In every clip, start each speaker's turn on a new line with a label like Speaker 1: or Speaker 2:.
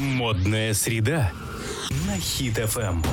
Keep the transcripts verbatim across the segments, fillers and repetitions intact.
Speaker 1: Модная среда на Хит эф эм.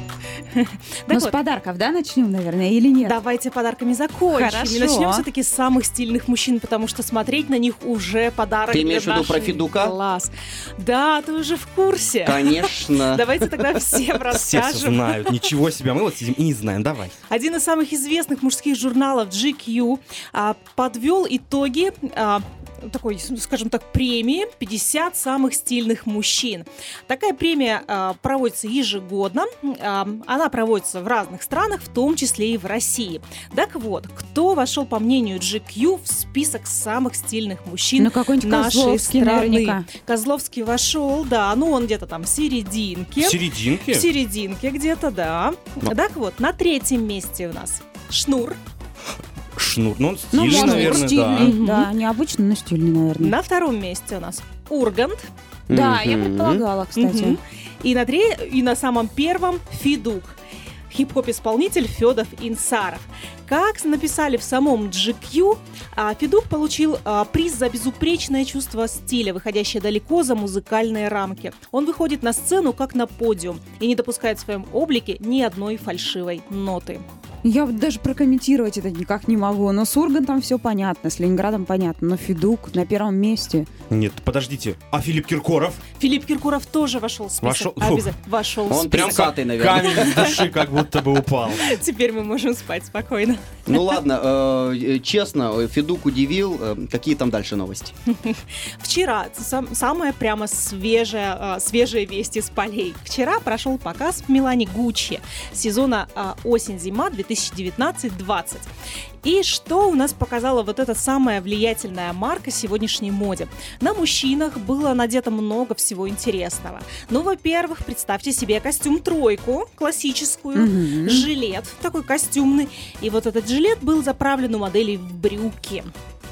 Speaker 2: Ну, вот. С подарков, да, начнем, наверное, или нет?
Speaker 3: Давайте подарками закончим.
Speaker 2: Хорошо.
Speaker 3: И начнем все-таки с самых стильных мужчин, потому что смотреть на них уже подарок.
Speaker 4: Ты имеешь в виду
Speaker 3: нашей...
Speaker 4: про Федука?
Speaker 3: Класс. Да, ты уже в курсе.
Speaker 4: Конечно.
Speaker 3: Давайте тогда всем расскажем.
Speaker 5: Все знают. Ничего себе. Мы вот сидим и не знаем. Давай.
Speaker 3: Один из самых известных мужских журналов джи кью а, подвел итоги а, такой, скажем так, премии пятьдесят самых стильных мужчин. Такая премия а, проводится ежегодно. А, она проводится в разных странах, в том числе и в России. Так вот, кто вошел, по мнению джи кью, в список самых стильных мужчин
Speaker 2: ну, какой-нибудь
Speaker 3: нашей
Speaker 2: Козловский,
Speaker 3: страны?
Speaker 2: Наверняка.
Speaker 3: Козловский вошел, да, ну он где-то там в серединке.
Speaker 5: В серединке?
Speaker 3: В серединке где-то, да.
Speaker 5: Но.
Speaker 3: Так вот, на третьем месте у нас Шнур.
Speaker 5: Шнур. Ну, он
Speaker 2: Ну,
Speaker 5: стильный,
Speaker 2: может,
Speaker 5: наверное,
Speaker 2: стильный.
Speaker 5: да.
Speaker 2: Да, необычно, но стильный, наверное.
Speaker 3: На втором месте у нас Ургант.
Speaker 2: Да, я
Speaker 4: Мгм.
Speaker 2: предполагала, кстати.
Speaker 3: Мгм. И на, тре... и на самом первом Федук. Хип-хоп-исполнитель Федов Инсаров. Как написали в самом джи кью, а, Федук получил а, приз за безупречное чувство стиля, выходящее далеко за музыкальные рамки. Он выходит на сцену как на подиум и не допускает в своем облике ни одной фальшивой ноты.
Speaker 2: Я вот даже прокомментировать это никак не могу. Но с Ургантом все понятно, с Ленинградом понятно. Но Федук на первом месте.
Speaker 5: Нет, подождите. А Филипп Киркоров?
Speaker 3: Филипп Киркоров тоже вошел в список.
Speaker 5: Вошел?
Speaker 3: Обязательно. Вошел в
Speaker 4: Он
Speaker 3: список.
Speaker 4: тридцатый, наверное.
Speaker 5: Камень с души как будто бы упал.
Speaker 3: Теперь мы можем спать спокойно.
Speaker 4: Ну ладно, э, честно, Федук удивил. Э, какие там дальше новости?
Speaker 3: Вчера, сам, самая прямо свежая, э, свежая весть из полей. Вчера прошел показ в Милане Гуччи сезона э, осень-зима две тысячи девятнадцать двадцать. И что у нас показала вот эта самая влиятельная марка сегодняшней моде? На мужчинах было надето много всего интересного. Ну, во-первых, представьте себе костюм-тройку классическую,
Speaker 2: Мгм.
Speaker 3: жилет такой костюмный. И вот этот жилет был заправлен у моделей в брюки.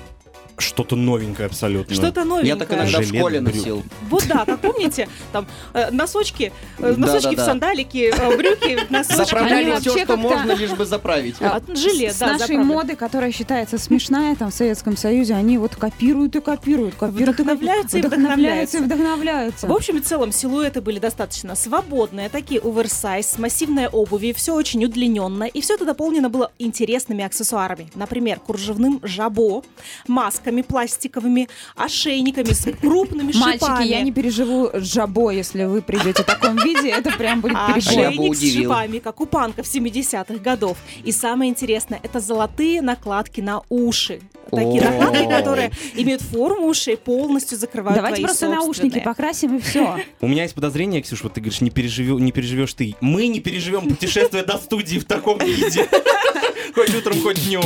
Speaker 5: Что-то новенькое абсолютно.
Speaker 3: Что-то новенькое.
Speaker 4: Я так иногда в
Speaker 5: Жилет,
Speaker 4: школе
Speaker 5: брюк.
Speaker 4: носил.
Speaker 3: Вот да, как помните, там э, носочки, э, носочки
Speaker 4: Да-да-да.
Speaker 3: в сандалики, э, брюки, носочки.
Speaker 4: Заправляли
Speaker 2: Они
Speaker 4: все,
Speaker 2: вообще
Speaker 4: что
Speaker 2: как-то-
Speaker 4: можно, лишь бы заправить.
Speaker 3: А, жилет,
Speaker 2: С
Speaker 3: да,
Speaker 2: нашей
Speaker 3: заправлен.
Speaker 2: моды, которая считается смешная там в Советском Союзе, они вот копируют и копируют, копируют и
Speaker 3: Вдохновляются и
Speaker 2: копируют. вдохновляются и вдохновляются.
Speaker 3: В общем и целом, силуэты были достаточно свободные, такие оверсайз, с массивной обувью, все очень удлиненное, и все это дополнено было интересными аксессуарами. Например, кружевным жабо, масками пластиковыми, ошейниками с крупными шипами.
Speaker 2: Мальчики, я не переживу жабо, если вы придете в таком виде, это прям будет
Speaker 3: А
Speaker 2: перебор.
Speaker 4: я бы
Speaker 3: ошейник с
Speaker 4: удивил.
Speaker 3: шипами, как у панков семидесятых годов. И самое интересное, это золотые накладки на уши. Такие
Speaker 4: О.
Speaker 3: накладки, которые имеют форму ушей, полностью закрывают
Speaker 2: Давайте
Speaker 3: твои
Speaker 2: просто
Speaker 3: собственные.
Speaker 2: наушники покрасим и все.
Speaker 5: У меня есть подозрение, Ксюш, вот ты говоришь, не, переживё- не переживешь ты. Мы не переживем путешествие до студии в таком виде. Хоть утром, хоть днем.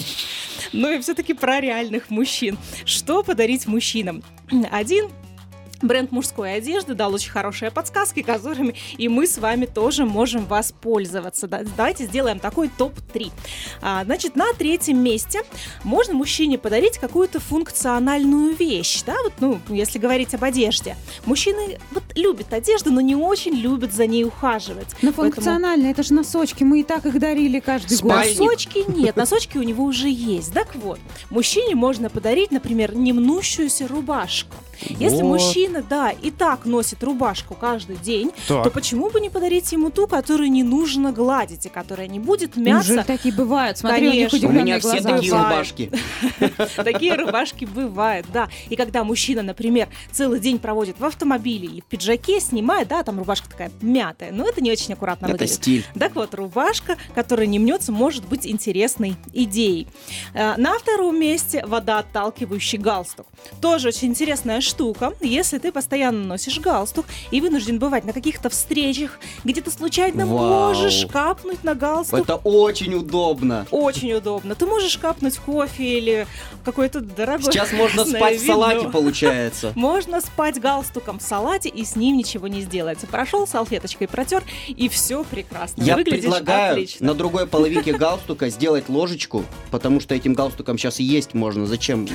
Speaker 3: Ну и все-таки про реальных мужчин. Что подарить мужчинам? Один бренд мужской одежды дал очень хорошие подсказки, которыми и мы с вами тоже можем воспользоваться. Да, давайте сделаем такой топ три. А, значит, на третьем месте можно мужчине подарить какую-то функциональную вещь. Да? Вот, ну, если говорить об одежде. Мужчины вот, любят одежду, но не очень любят за ней ухаживать.
Speaker 2: Но
Speaker 3: Поэтому
Speaker 2: функционально, это же носочки, мы и так их дарили каждый год.
Speaker 4: Спальник.
Speaker 3: Носочки нет, носочки у него уже есть. Так вот, мужчине можно подарить, например, немнущуюся рубашку. Если
Speaker 5: Вот.
Speaker 3: мужчина, да, и так носит рубашку каждый день,
Speaker 5: Так.
Speaker 3: то почему бы не подарить ему ту, которую не нужно гладить и которая не будет
Speaker 2: Неужели
Speaker 3: мяться?
Speaker 2: такие бывают? Смотри,
Speaker 3: Конечно.
Speaker 2: у них
Speaker 4: У
Speaker 2: удивленные
Speaker 4: меня все
Speaker 2: глаза.
Speaker 4: такие
Speaker 3: Бывает.
Speaker 4: рубашки.
Speaker 3: Такие рубашки бывают, да. И когда мужчина, например, целый день проводит в автомобиле или в пиджаке, снимает, да, там рубашка такая мятая, но это не очень аккуратно
Speaker 4: Это
Speaker 3: выглядит.
Speaker 4: стиль.
Speaker 3: Так вот, рубашка, которая не мнется, может быть интересной идеей. Э, На втором месте водоотталкивающий галстук. Тоже очень интересная штука. Если ты постоянно носишь галстук и вынужден бывать на каких-то встречах, где ты случайно
Speaker 4: Вау.
Speaker 3: можешь капнуть на галстук,
Speaker 4: Это очень удобно.
Speaker 3: очень удобно. Ты можешь капнуть кофе или какой-то дорогой
Speaker 4: Сейчас можно
Speaker 3: вкусное
Speaker 4: спать в
Speaker 3: вино.
Speaker 4: салате, получается.
Speaker 3: Можно спать галстуком в салате, и с ним ничего не сделается. Прошел салфеточкой, протер, и все прекрасно.
Speaker 4: Я
Speaker 3: Выглядишь
Speaker 4: предлагаю
Speaker 3: отлично.
Speaker 4: на другой половинке галстука сделать ложечку, потому что этим галстуком сейчас и есть можно. Зачем?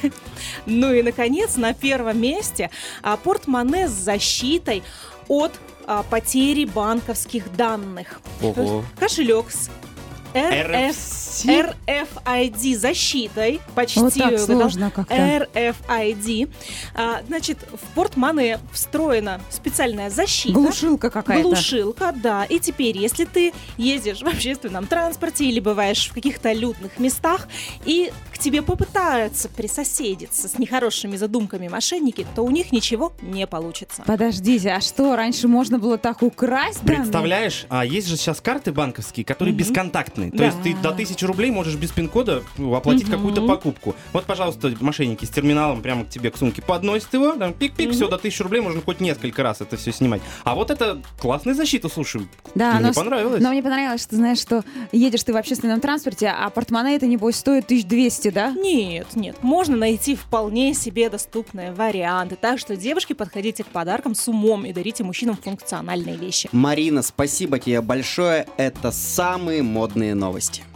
Speaker 3: Ну и, наконец, на первом месте а, портмоне с защитой от а, потери банковских данных.
Speaker 4: Ого.
Speaker 3: Кошелек с эр эф эр эф ай ди защитой. Почти
Speaker 2: Вот так
Speaker 3: угадал.
Speaker 2: сложно как-то.
Speaker 3: эр эф ай ди. А, значит, в портмоне встроена специальная защита.
Speaker 2: Глушилка какая-то.
Speaker 3: Глушилка, да. И теперь, если ты ездишь в общественном транспорте или бываешь в каких-то лютных местах, и к тебе попытаются присоседиться с нехорошими задумками мошенники, то у них ничего не получится.
Speaker 2: Подождите, а что, раньше можно было так украсть данные?
Speaker 5: Представляешь, а есть же сейчас карты банковские, которые
Speaker 3: Мгм.
Speaker 5: бесконтактные. То
Speaker 3: Да.
Speaker 5: есть ты до тысячи рублей можешь без пин-кода ну, оплатить
Speaker 3: Мгм.
Speaker 5: какую-то покупку. Вот, пожалуйста, мошенники с терминалом прямо к тебе к сумке подносят его, там пик-пик,
Speaker 3: Мгм.
Speaker 5: все, до тысячи рублей можно хоть несколько раз это все снимать. А вот это классная защита, слушай,
Speaker 2: Да,
Speaker 5: мне
Speaker 2: но, с-
Speaker 5: понравилось.
Speaker 2: но мне понравилось, что знаешь, что едешь ты в общественном транспорте, а портмоне это, небось, стоит тысяч двести, да?
Speaker 3: Нет, нет, можно найти вполне себе доступные варианты. Так что, девушки, подходите к подаркам с умом и дарите мужчинам функциональные вещи.
Speaker 4: Марина, спасибо тебе большое. Это самые модные новости.